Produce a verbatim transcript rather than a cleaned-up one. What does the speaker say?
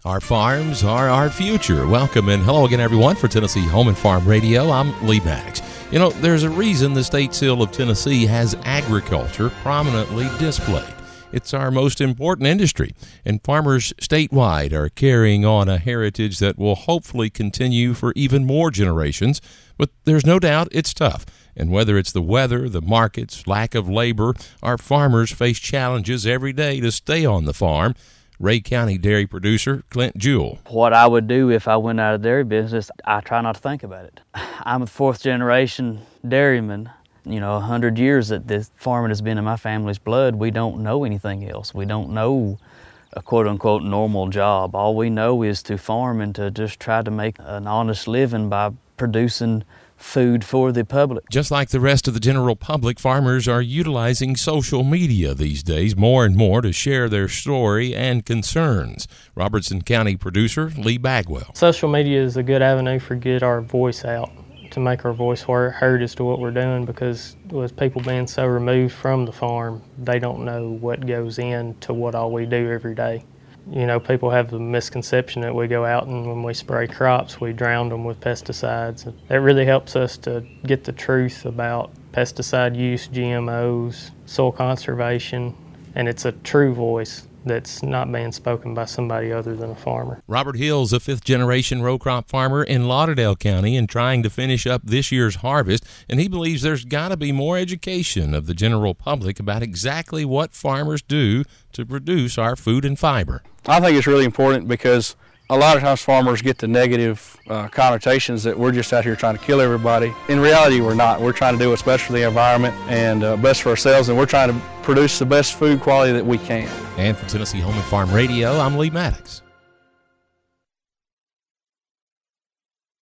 Our farms are our future. Welcome and hello again, everyone, for Tennessee Home and Farm Radio. I'm Lee Maddox. You know, there's a reason the state seal of Tennessee has agriculture prominently displayed. It's our most important industry, and farmers statewide are carrying on a heritage that will hopefully continue for even more generations. But there's no doubt it's tough. And whether it's the weather, the markets, lack of labor, our farmers face challenges every day to stay on the farm. Ray County dairy producer Clint Jewell. What I would do if I went out of dairy business, I try not to think about it. I'm a fourth generation dairyman. You know, a hundred years that this farming has been in my family's blood. We don't know anything else. We don't know a quote-unquote normal job. All we know is to farm and to just try to make an honest living by producing food for the public. Just like the rest of the general public, farmers are utilizing social media these days more and more to share their story and concerns. Robertson County producer Lee Bagwell. Social media is a good avenue for get our voice out, to make our voice heard as to what we're doing, because with people being so removed from the farm, they don't know what goes into what all we do every day. You know, people have the misconception that we go out and when we spray crops, we drown them with pesticides. That really helps us to get the truth about pesticide use, G M Os, soil conservation, and it's a true voice that's not being spoken by somebody other than a farmer. Robert Hill's a fifth-generation row crop farmer in Lauderdale County and trying to finish up this year's harvest, and he believes there's got to be more education of the general public about exactly what farmers do to produce our food and fiber. I think it's really important because a lot of times farmers get the negative uh, connotations that we're just out here trying to kill everybody. In reality, we're not. We're trying to do what's best for the environment and uh, best for ourselves, and we're trying to produce the best food quality that we can. And for Tennessee Home and Farm Radio, I'm Lee Maddox.